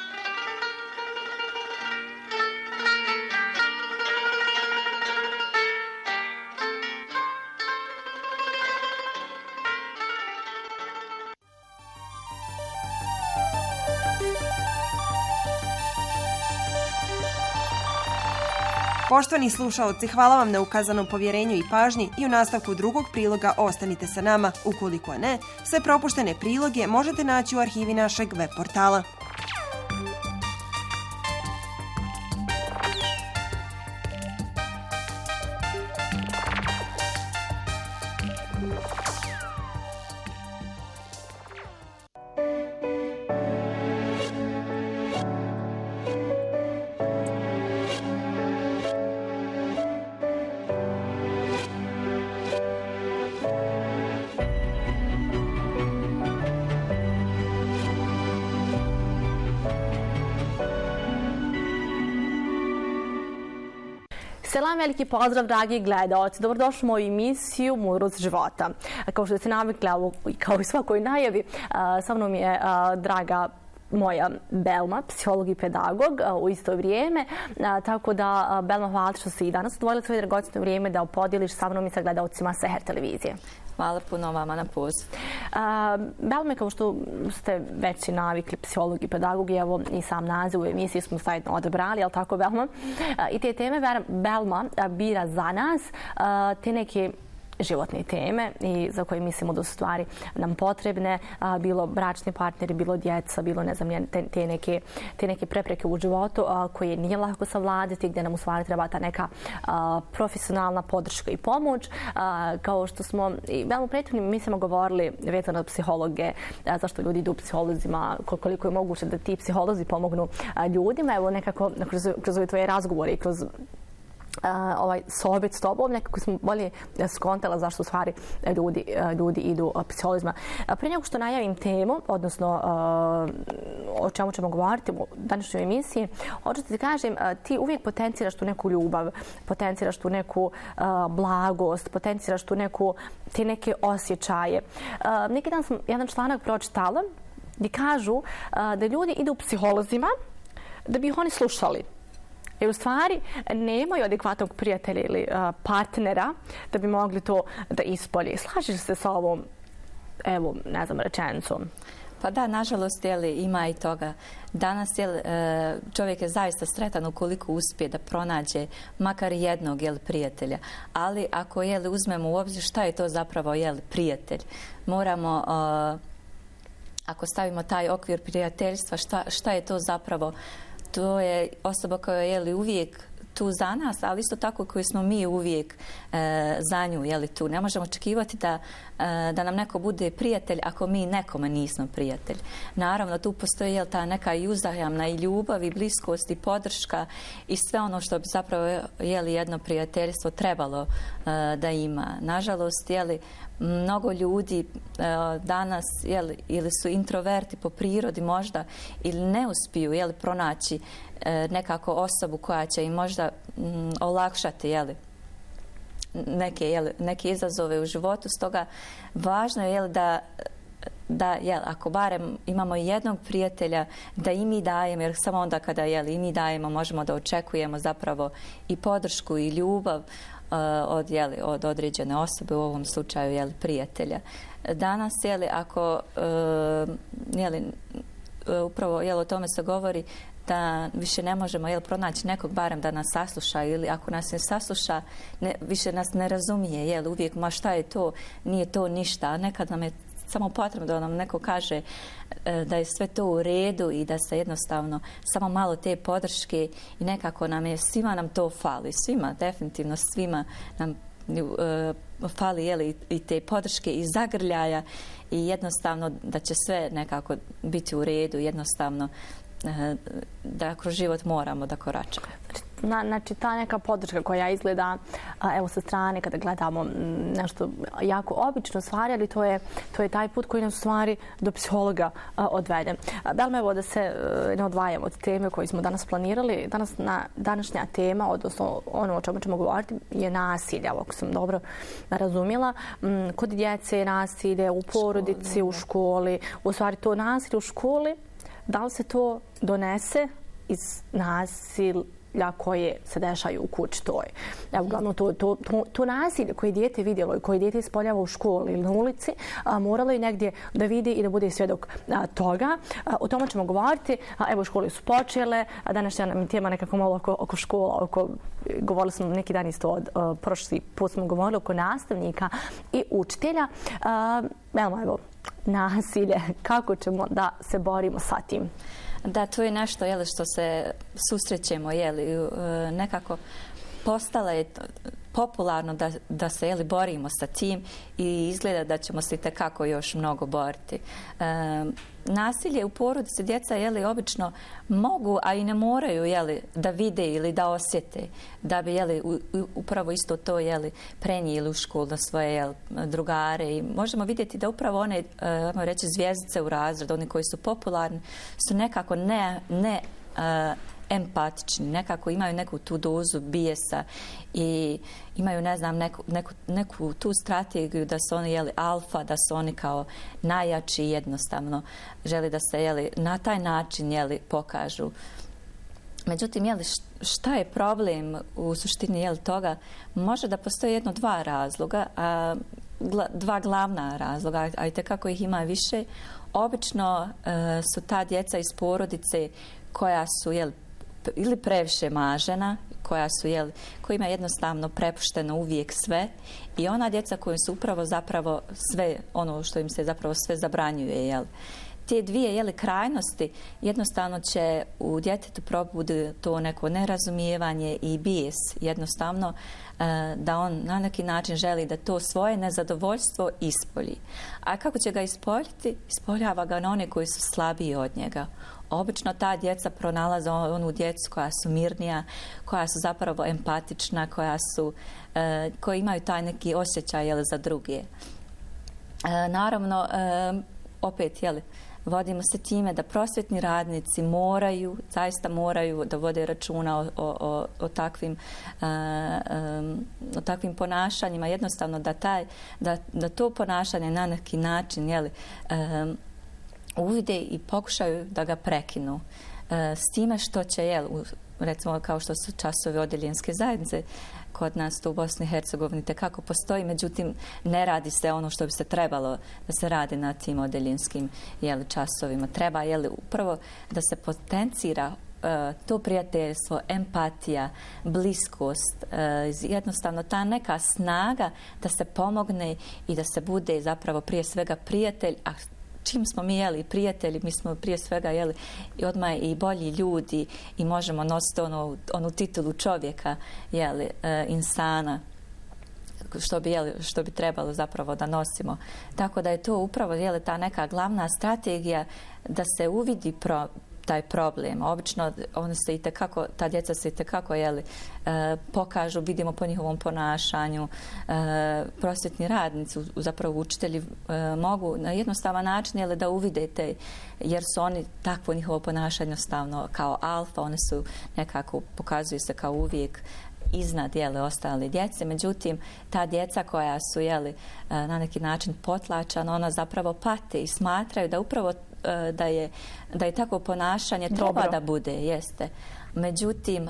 Speaker 3: Poštovani slušaoci, hvala vam na ukazanom povjerenju i pažnji i u nastavku drugog priloga ostanite sa nama. Ukoliko ne, sve propuštene priloge možete naći u arhivi našeg web portala.
Speaker 14: Selam, veliki pozdrav, dragi gledaoci. Dobrodošli u moju emisiju Mudrost života. Kao što ste navikli, kao i svakoj najavi, sa mnom je draga moja Belma, psiholog i pedagog u isto vrijeme. Tako da, Belma, hvala što si i danas odvojila svoje dragocjeno vrijeme da podijeliš sa mnom i sa gledaocima Seher televizije.
Speaker 15: Hvala puno vama na poziv.
Speaker 14: Belma, kao što ste već i navikli, psiholog i pedagog, i evo i sam naziv u emisiji smo zajedno odabrali, jel tako, Belma? I te teme Belma bira za nas te neke životne teme i za koje mislimo da su stvari nam potrebne, bilo bračni partneri, bilo djeca, bilo ne znam, te neke prepreke u životu koje nije lako savladati, gdje nam u stvari treba ta neka profesionalna podrška i pomoć. Kao što smo i veoma u prethodnim emisijama govorili vezano od psihologe, zašto ljudi idu u psiholozima, koliko je moguće da ti psiholozi pomognu ljudima. Evo nekako kroz ove tvoje razgovore i kroz ovaj sohbet s tobom, nekako smo bolje skontala zašto u stvari ljudi idu psiholozima. Prije nego što najavim temu, odnosno o čemu ćemo govoriti u današnjoj emisiji, hoću ti kažem, ti uvijek potenciraš tu neku ljubav, potenciraš tu neku blagost, potenciraš tu te neke osjećaje. Neki dan sam jedan članak pročitala gdje kažu da ljudi idu psiholozima da bi ih oni slušali. Jer u stvari nemaju adekvatnog prijatelja ili partnera da bi mogli to da ispolje. Slažeš se sa ovom, evo, ne znam, rečenicom?
Speaker 15: Pa da, nažalost, ima i toga. Danas čovjek je zaista sretan ukoliko uspije da pronađe makar jednog prijatelja. Ali ako uzmemo u obzir šta je to zapravo prijatelj, moramo, ako stavimo taj okvir prijateljstva, šta je to zapravo? To je osoba koja je uvijek tu za nas, ali isto tako koji smo mi uvijek za nju tu. Ne možemo očekivati da nam neko bude prijatelj ako mi nekome nismo prijatelj. Naravno, tu postoji ta neka i uzajamna i ljubav i bliskost i podrška i sve ono što bi zapravo jedno prijateljstvo trebalo da ima. Nažalost, mnogo ljudi danas ili su introverti po prirodi možda ili ne uspiju pronaći nekako osobu koja će im možda olakšati neke izazove u životu. Stoga važno je da ako barem imamo jednog prijatelja, da i mi dajemo, jer samo onda kada i mi dajemo možemo da očekujemo zapravo i podršku i ljubav od određene osobe, u ovom slučaju prijatelja. Danas ako upravo o tome se govori da više ne možemo pronaći nekog barem da nas sasluša, ili ako nas ne sasluša više nas ne razumije, uvijek ma šta je to, nije to ništa, a nekad nam je samo potrebno da nam neko kaže da je sve to u redu i da se jednostavno samo malo te podrške i nekako svima nam to fali, svima, definitivno svima nam fali i te podrške i zagrljaja i jednostavno da će sve nekako biti u redu, jednostavno da kroz život moramo da koračamo.
Speaker 14: Znači, ta neka podrška koja izgleda, evo sa strane kada gledamo nešto jako obično stvari, ali to je taj put koji nas u stvari do psihologa odvede. Belma, evo da se ne odvajamo od teme koju smo danas planirali. Današnja tema, odnosno ono o čemu ćemo govoriti, je nasilje, ako sam dobro razumjela. Kod djece je nasilje u porodici, u školi. U stvari, to nasilje u školi, da li se to donese iz nasilja koje se dešaju u kući toj. Evo, uglavnom, to nasilje koje dijete vidjelo i koje dijete ispoljava u školi ili na ulici, moralo je negdje da vidi i da bude svjedok toga. O tome ćemo govoriti. Evo, škole su počele. Današnja nam je tema nekako malo oko škola. Govorili smo neki dan isto prošli put smo govorili oko nastavnika i učitelja. Evo, nasilje. Kako ćemo da se borimo sa tim?
Speaker 15: Da, to je nešto što se susrećemo, nekako postalo je popularno da se borimo sa tim i izgleda da ćemo se itekako još mnogo boriti. Nasilje u porodici djeca obično mogu, a i ne moraju da vide ili da osjete, da bi upravo isto to prenijeli u školu na svoje drugare i možemo vidjeti da upravo one, reći, zvjezdice u razredu, oni koji su popularni, su nekako ne empatični, nekako imaju neku tu dozu bijesa i imaju, ne znam, neku tu strategiju da su oni alfa, da su oni kao najjači, jednostavno želi da se na taj način pokažu. Međutim, šta je problem u suštini toga? Može da postoji dva razloga, dva glavna razloga, a i tekako ih ima više. Obično su ta djeca iz porodice koja su ili previše mažena, kojima je jednostavno prepušteno uvijek sve, i ona djeca koji su upravo zapravo sve, ono što im se zapravo sve zabranjuje. Te dvije krajnosti jednostavno će u djetetu probuditi to neko nerazumijevanje i bijes, jednostavno da on na neki način želi da to svoje nezadovoljstvo ispolji. A kako će ga ispoljiti? Ispoljava ga na one koji su slabiji od njega. Obično ta djeca pronalaze onu djecu koja su mirnija, koja su zapravo empatična, koji imaju taj neki osjećaj za druge. Naravno, opet, vodimo se time da prosvjetni radnici zaista moraju da vode računa o takvim ponašanjima, jednostavno da to ponašanje na neki način uvide i pokušaju da ga prekinu. S time što će, recimo kao što su časovi odjeljenske zajednice, kod nas to u Bosni i Hercegovini tekako postoji, međutim ne radi se ono što bi se trebalo da se radi na tim odjeljenskim časovima. Treba upravo da se potencira to prijateljstvo, empatija, bliskost, jednostavno ta neka snaga da se pomogne i da se bude zapravo prije svega prijatelj, a čim smo mi prijatelji, mi smo prije svega i odmah i bolji ljudi i možemo nositi onu titulu čovjeka, insana, što bi trebalo zapravo da nosimo. Tako da je to upravo ta neka glavna strategija da se uvidi taj problem. Obično ta djeca se itekako pokažu, vidimo po njihovom ponašanju. Prosvjetni radnici, zapravo učitelji, mogu na jednostavan način da uvidete, jer su oni takvo njihovo ponašanje jednostavno kao alfa, one su nekako, pokazuju se kao uvijek iznad ostale djece. Međutim, ta djeca koja su na neki način potlačana, ona zapravo pate i smatraju da upravo da je takvo ponašanje treba da bude, jeste. Međutim,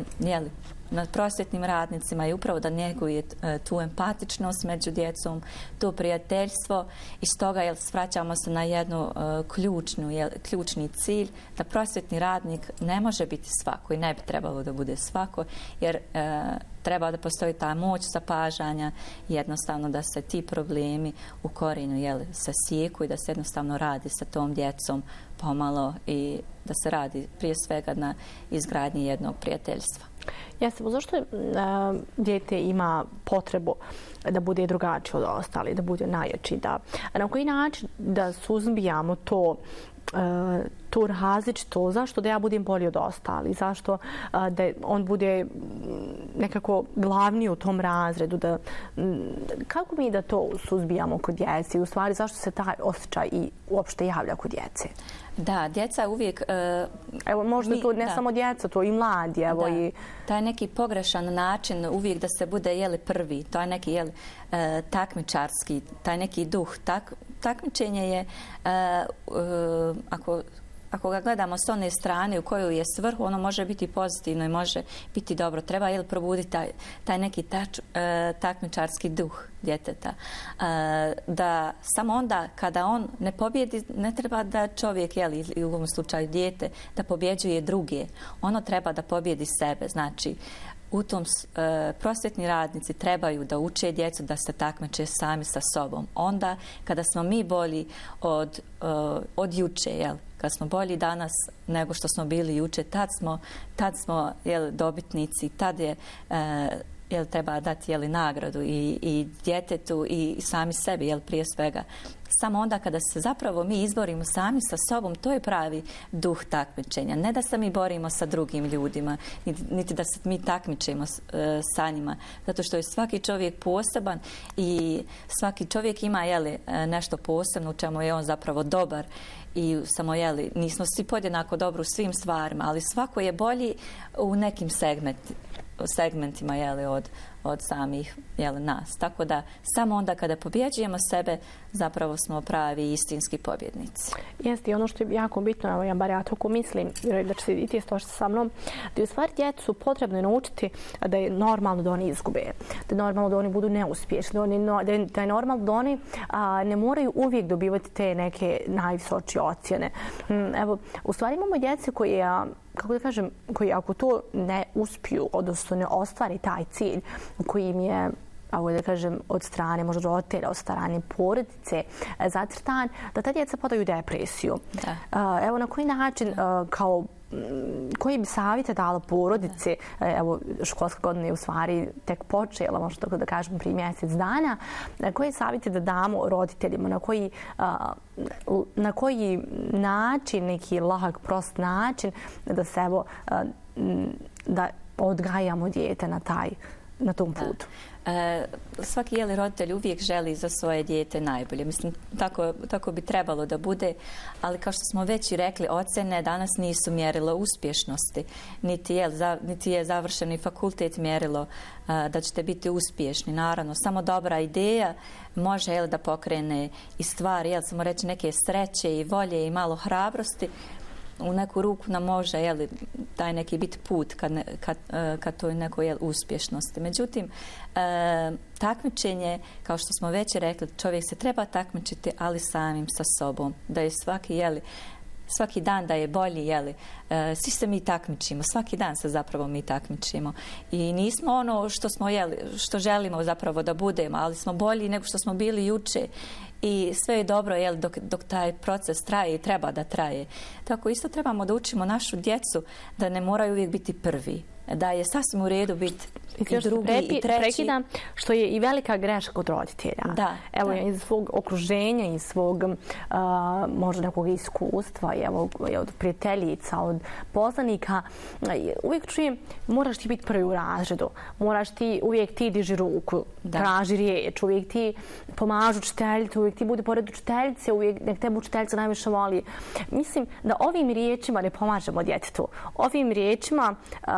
Speaker 15: na prosvjetnim radnicima je upravo da njeguje tu empatičnost među djecom, to prijateljstvo, i stoga svraćamo se na jednu ključni cilj, da prosvjetni radnik ne može biti svako i ne bi trebalo da bude svako, jer treba da postoji ta moć zapažanja, jednostavno da se ti problemi u korijenu se sijeku i da se jednostavno radi sa tom djecom pomalo i da se radi prije svega na izgradnji jednog prijateljstva.
Speaker 14: Jeste, zašto dijete ima potrebu da bude drugačiji od ostali, da bude najjači, na koji način da suzbijamo to različito, zašto da ja budem bolji od ostali, zašto da on bude nekako glavni u tom razredu, kako mi da to suzbijamo kod djece i u stvari zašto se taj osjećaj i uopšte javlja kod djece?
Speaker 15: Da, djeca uvijek...
Speaker 14: Evo, možda to ne samo djeca, to i mladi.
Speaker 15: Taj neki pogrešan način uvijek da se bude prvi, to je neki takmičarski, taj neki duh. Takmičenje je, ako ga gledamo s one strane u kojoj je svrhu, ono može biti pozitivno i može biti dobro. Treba probuditi taj neki takmičarski duh djeteta. Da samo onda kada on ne pobjedi, ne treba da čovjek, ili u ovom slučaju dijete, da pobjeđuje druge. Ono treba da pobjedi sebe. Znači, u tom prosvjetni radnici trebaju da uče djecu da se takmiče sami sa sobom. Onda kada smo mi bolji od juče, kad smo bolji danas nego što smo bili juče, tad smo dobitnici, tad je treba dati nagradu i djetetu i sami sebi, prije svega. Samo onda kada se zapravo mi izborimo sami sa sobom, to je pravi duh takmičenja. Ne da se mi borimo sa drugim ljudima, niti da se mi takmičimo sa njima. Zato što je svaki čovjek poseban i svaki čovjek ima nešto posebno u čemu je on zapravo dobar. I samo, nismo svi podjednako dobri u svim stvarima, ali svako je bolji u nekim segmentima od samih nas. Tako da samo onda kada pobjeđujemo sebe, zapravo smo pravi istinski pobjednici.
Speaker 14: Jeste, i ono što je jako bitno, ja tako mislim, da će se i ti složiti sa mnom, da je u stvari djecu potrebno naučiti da je normalno da oni izgube, da je normalno da oni budu neuspješni, da je normalno da oni ne moraju uvijek dobivati te neke najvisočije ocjene. Evo, u stvari imamo djece koji koji ako to ne uspiju, odnosno ne ostvari taj cilj koji im je, od strane možda roditelja, od strane porodice zacrtan, da ta djeca padaju u depresiju. Evo, na koji način, koji bi savjete dala porodice, evo, školska godina je u stvari tek počela, možda tako da kažem, prije mjesec dana, koje savjete da damo roditeljima, na koji način, neki lahak, prost način, da se, evo, da odgajamo dijete na tom putu?
Speaker 15: Svaki roditelj uvijek želi za svoje dijete najbolje. Mislim, tako bi trebalo da bude, ali kao što smo već i rekli, ocjene danas nisu mjerilo uspješnosti, niti je završeni fakultet mjerilo da ćete biti uspješni. Naravno, samo dobra ideja može da pokrene i stvari, samo reći neke sreće i volje i malo hrabrosti. U neku ruku nam može taj neki biti put ka toj nekoj uspješnosti. Međutim, takmičenje, kao što smo već rekli, čovjek se treba takmičiti, ali samim sa sobom. Da je svaki dan da je bolji, svi se mi takmičimo, svaki dan se zapravo mi takmičimo. I nismo ono što želimo zapravo da budemo, ali smo bolji nego što smo bili juče. I sve je dobro dok taj proces traje i treba da traje. Tako isto trebamo da učimo našu djecu da ne moraju uvijek biti prvi. Da je sasvim u redu biti i drugi i treći.
Speaker 14: Prekidam, što je i velika greška kod roditelja. Evo, iz svog okruženja, iz svog možda nekog iskustva, od prijateljica, od poznanika, uvijek čujem, moraš ti biti prvi u razredu, moraš ti uvijek ti diži ruku, traži riječ, uvijek ti pomažu učiteljicu, uvijek ti bude pored učiteljice, uvijek nek tebe učiteljica najviše voli. Mislim da ovim riječima ne pomažemo djetetu. Ovim riječima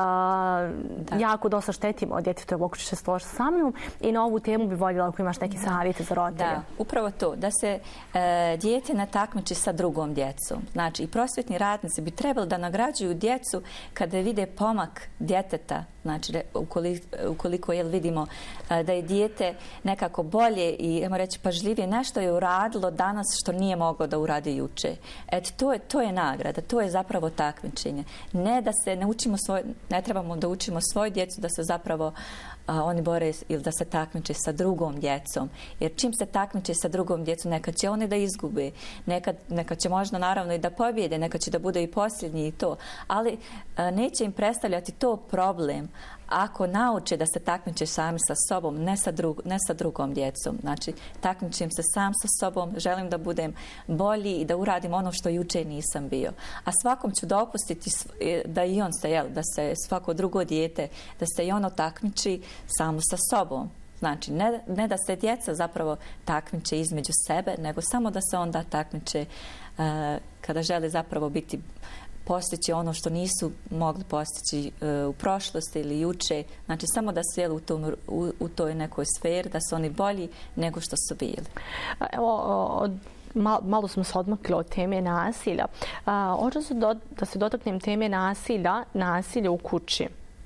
Speaker 14: jako dosta štetimo od djetetu, ako ćeš se složiti sa mnom, i na ovu temu bi voljela ako imaš neke savjete za roditelje.
Speaker 15: Da, upravo to, da se dijete ne takmiči sa drugom djecom. Znači, i prosvjetni radnici bi trebali da nagrađuju djecu kada vide pomak djeteta, znači ukoliko vidimo da je dijete nekako bolje i, reći, pažljivije, nešto je uradilo danas što nije moglo da uradi juče. To je nagrada, to je zapravo takmičenje. Ne da se ne trebamo da učimo svoju djecu da se zapravo oni bore ili da se takmiče sa drugom djecom. Jer čim se takmiče sa drugom djecom, nekad će oni da izgube, nekad će možda naravno i da pobjede, nekad će da bude i posljednji i to. Ali neće im predstavljati to problem ako nauče da se takmiče sami sa sobom, ne sa drugom djecom. Znači, takmičim se sam sa sobom, želim da budem bolji i da uradim ono što juče nisam bio. A svakom ću dopustiti da i on se, da se svako drugo dijete, da se i ono takmiči samo sa sobom. Znači, ne da se djeca zapravo takmiče između sebe, nego samo da se onda takmiče kada žele zapravo postići ono što nisu mogli postići u prošlosti ili juče. Znači, samo da su u toj nekoj sferi, da su oni bolji nego što su bili.
Speaker 14: Evo, malo smo se odmakli od teme nasilja. Hoću da se dotaknem teme nasilja u kući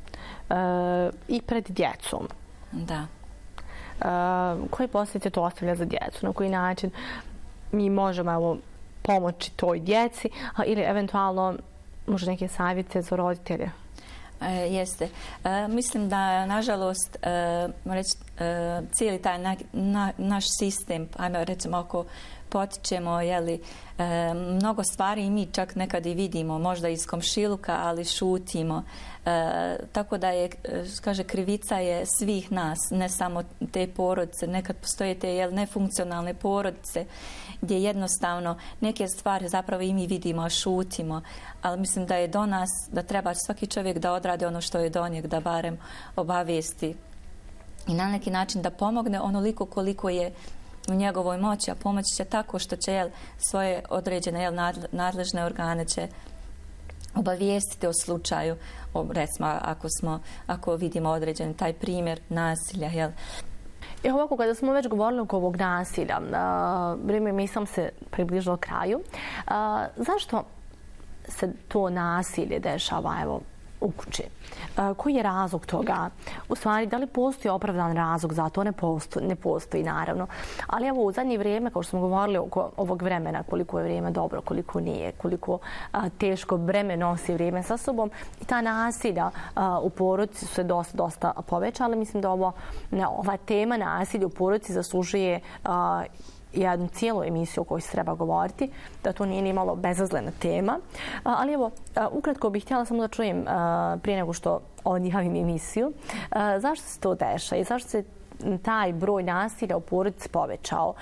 Speaker 14: i pred djecom.
Speaker 15: Da.
Speaker 14: Koje posljedice to ostavlja za djecu? Na koji način mi možemo pomoći toj djeci ili eventualno možda neke savjete za roditelje?
Speaker 15: Jeste. Mislim da, nažalost, cijeli taj naš sistem, ajmo recimo ako potičemo mnogo stvari i mi čak nekad i vidimo, možda iz komšiluka, ali šutimo. Tako da je, krivica je svih nas, ne samo te porodice. Nekad postoje te nefunkcionalne porodice gdje jednostavno neke stvari zapravo i mi vidimo, a šutimo. Ali mislim da je do nas, da treba svaki čovjek da odradi ono što je do njeg, da barem obavijesti i na neki način da pomogne onoliko koliko je u njegovoj moći, a pomoći će tako što će svoje određene nadležne organe će obavijestiti o slučaju, recimo ako vidimo određen taj primjer nasilja.
Speaker 14: Ovako, kada smo već govorili oko ovog nasilja, mi sam se približila kraju. Zašto se to nasilje dešava u kući? Koji je razlog toga? U stvari, da li postoji opravdan razlog za to? Ne postoji, naravno. Ali evo, u zadnje vrijeme, kao što smo govorili oko ovog vremena, koliko je vrijeme dobro, koliko nije, koliko teško breme nosi vrijeme sa sobom, i ta nasilja u porodici su se dosta povećala. Mislim da ova tema nasilja u porodici zaslužuje jednu cijelu emisiju o kojoj se treba govoriti, da to nije ni malo bezazlena tema. Ali evo, ukratko bih htjela samo da čujem prije nego što odjavim emisiju, zašto se to dešava i zašto se taj broj nasilja u porodici povećao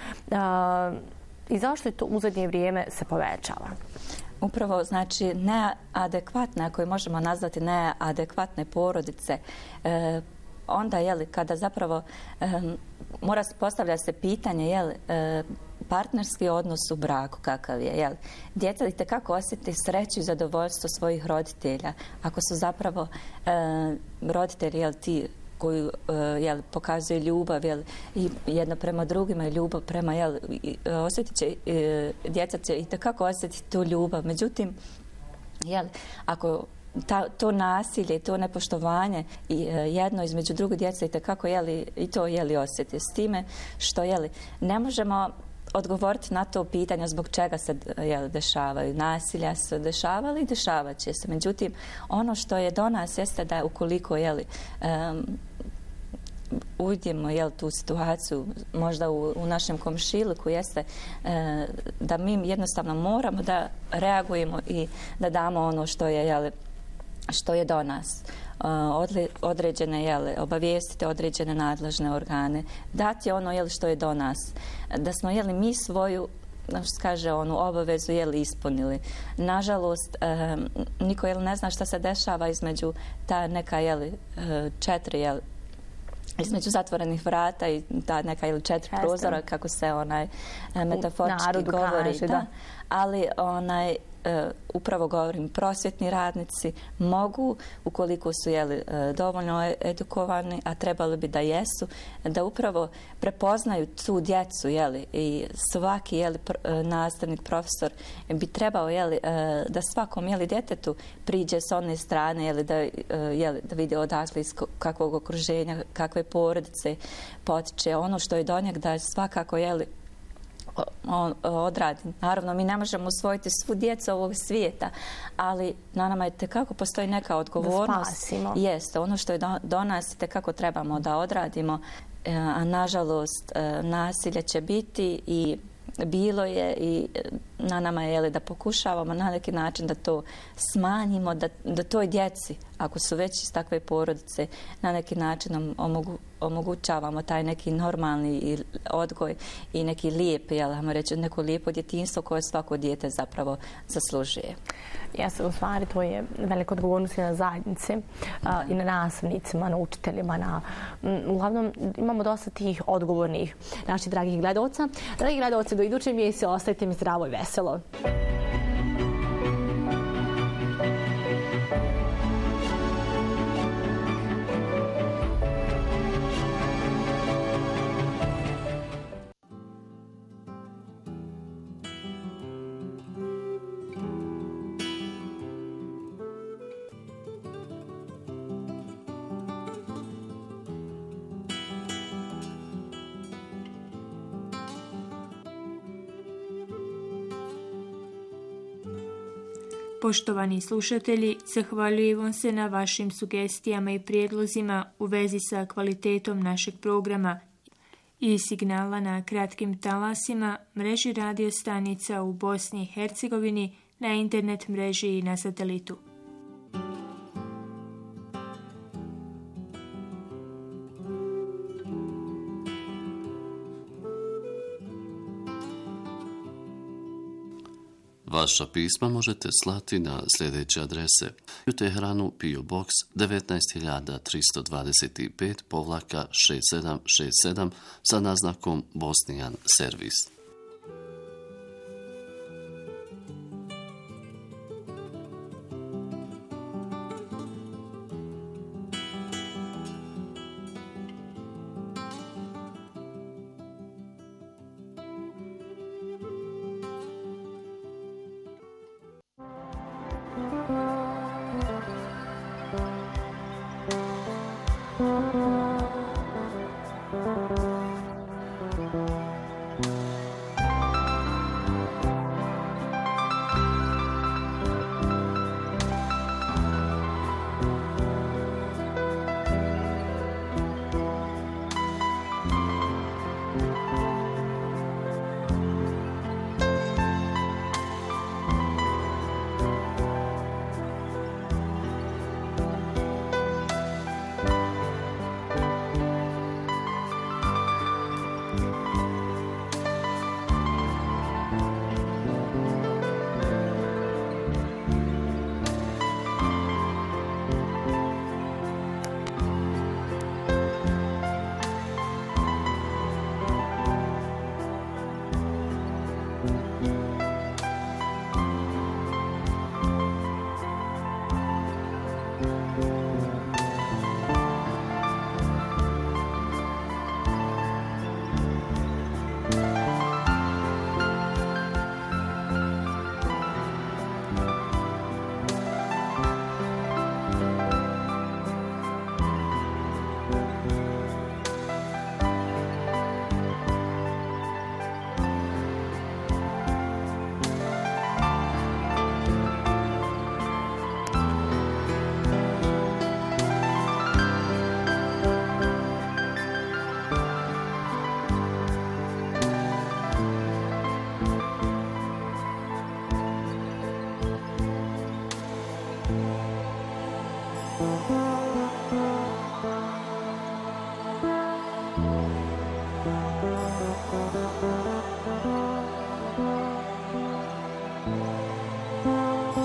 Speaker 14: i zašto je to u zadnje vrijeme se povećava?
Speaker 15: Upravo, znači, neadekvatne, ako je možemo nazvati neadekvatne porodice, onda, kada zapravo postavlja se pitanje, partnerski odnos u braku kakav je, djeca itekako osjeti sreću i zadovoljstvo svojih roditelja. Ako su zapravo roditelji, ti koji pokazuju ljubav i jedno prema drugima i ljubav prema, osjetit će, djeca će itekako osjetiti tu ljubav. Međutim, ako to nasilje, to nepoštovanje i jedno između druge djece itekako i to osjeti. S time što ne možemo odgovoriti na to pitanje zbog čega se dešavaju. Nasilja se dešavali i dešavat će se. Međutim, ono što je do nas jeste da ukoliko uvidimo tu situaciju možda u našem komšiluku, jeste da mi jednostavno moramo da reagujemo i da damo ono što je do nas. Određene, obavijestiti određene nadležne organe, dati ono što je do nas. Da smo mi svoju, obavezu ispunili. Nažalost, niko ne zna šta se dešava između ta neka četiri između zatvorenih vrata i ta neka ili četiri prozora, kako se metaforički govori. Da. Ali upravo govorim, prosvjetni radnici mogu, ukoliko su dovoljno edukovani, a trebali bi da jesu, da upravo prepoznaju tu djecu i svaki nastavnik, profesor bi trebao da svakom djetetu priđe s one strane da vidi odakle iz kakvog okruženja, kakve porodice potiče, ono što je do njeg da svakako odradi. Naravno, mi ne možemo usvojiti svu djecu ovog svijeta, ali na nama je tekako postoji neka odgovornost.
Speaker 14: Da spasimo.
Speaker 15: Jeste, ono što je do nas tekako trebamo da odradimo, a nažalost nasilje će biti i bilo je i na nama je da pokušavamo na neki način da to smanjimo, da toj djeci, ako su već iz takve porodice, na neki način omogućavamo taj neki normalni odgoj i neki lijep, hajmo reći, neko lijepo djetinjstvo koje svako dijete zapravo zaslužuje.
Speaker 14: Jeste, u stvari to je velika odgovornost na zajednici i na nastavnicima, na učiteljima. Uglavnom imamo dosta tih odgovornih naših dragih gledalca. Dragi gledalci, do iduće emisije ostajte mi zdravo i veselo.
Speaker 16: Poštovani slušatelji, zahvaljujem vam se na vašim sugestijama i prijedlozima u vezi sa kvalitetom našeg programa i signala na kratkim talasima, mreži radio stanica u Bosni i Hercegovini, na internet mreži i na satelitu.
Speaker 4: Vaša pisma možete slati na sljedeće adrese: u Teheranu PO Box 19325-6767 sa naznakom Bosnijan servis.
Speaker 6: Thank you.